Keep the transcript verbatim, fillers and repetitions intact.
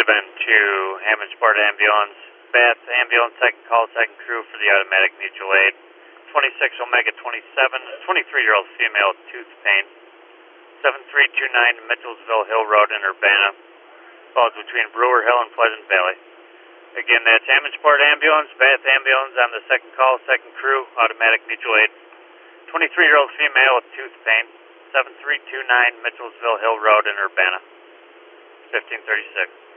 Been to Hammond Sparta Ambulance, Bath Ambulance, second call, second crew for the automatic mutual aid. twenty-six Omega twenty-seven, twenty-three-year-old female with tooth pain. seven three two nine Mitchellsville Hill Road in Urbana. Falls between Brewer Hill and Pleasant Valley. Again, that's Hammond Sparta Ambulance, Bath Ambulance on the second call, second crew, automatic mutual aid. twenty-three-year-old female with tooth pain. seven three two nine Mitchellsville Hill Road in Urbana. fifteen thirty-six.